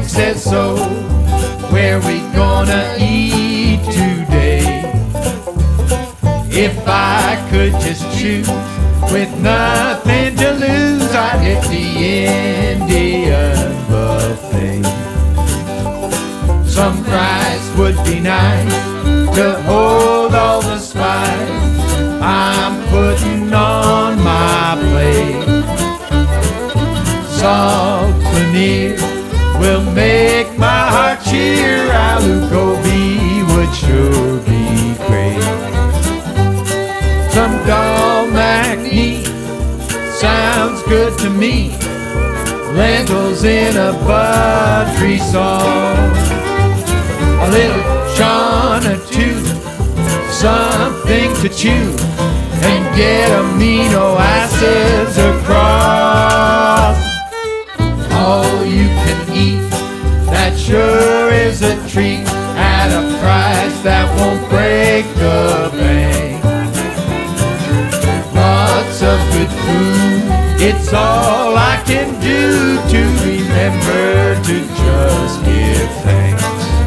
says so. Where we gonna eat today? If I could just choose, with nothing to lose, I'd hit the Indian buffet. Some fries would be nice to hold all the spice I'm putting on my plate. Salt paneer will make my heart cheer. Aloo gobi would sure be great. Some dal makhni sounds good to me. Lentils in a buttery sauce. A little Sean or two, something to chew, and get amino acids across. All you can eat, that sure is a treat, at a price that won't break the bank. Lots of good food, it's all I can do to remember to just give thanks.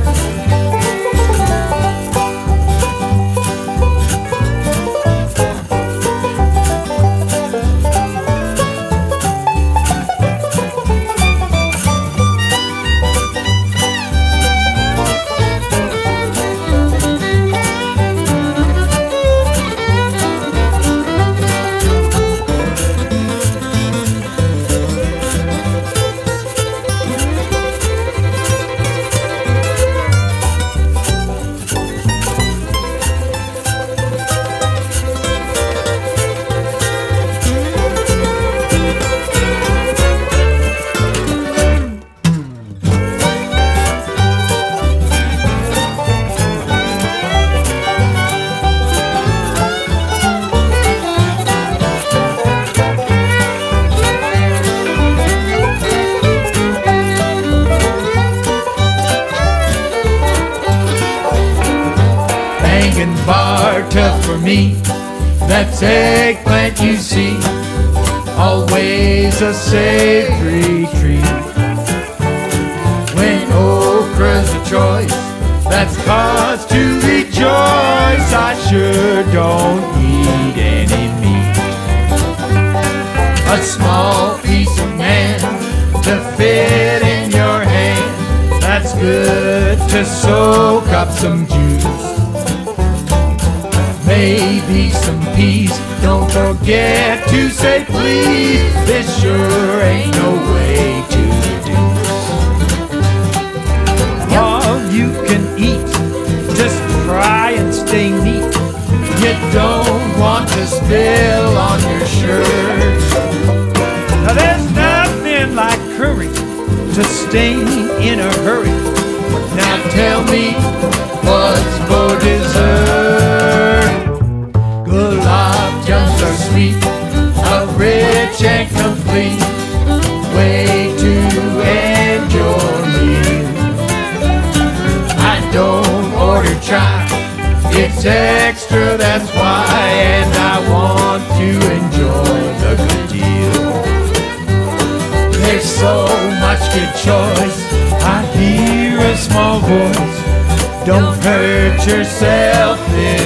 And barter for me, that's eggplant you see, always a savory treat. When okra's a choice, that's cause to rejoice. I sure don't need any meat. A small piece of man to fit in your hand, that's good to soak up some juice. Maybe some peas, don't forget to say please. This sure ain't no way to reduce. All you can eat, just try and stay neat. You don't want to spill on your shirt. Now there's nothing like curry to stain in a hurry. Now tell me, what's for dessert? Gulab jams are sweet, a rich and complete way to end your meal. I don't order chai, it's extra, that's why, and I want to enjoy the good deal. There's so much good choice, I hear a small voice, don't hurt yourself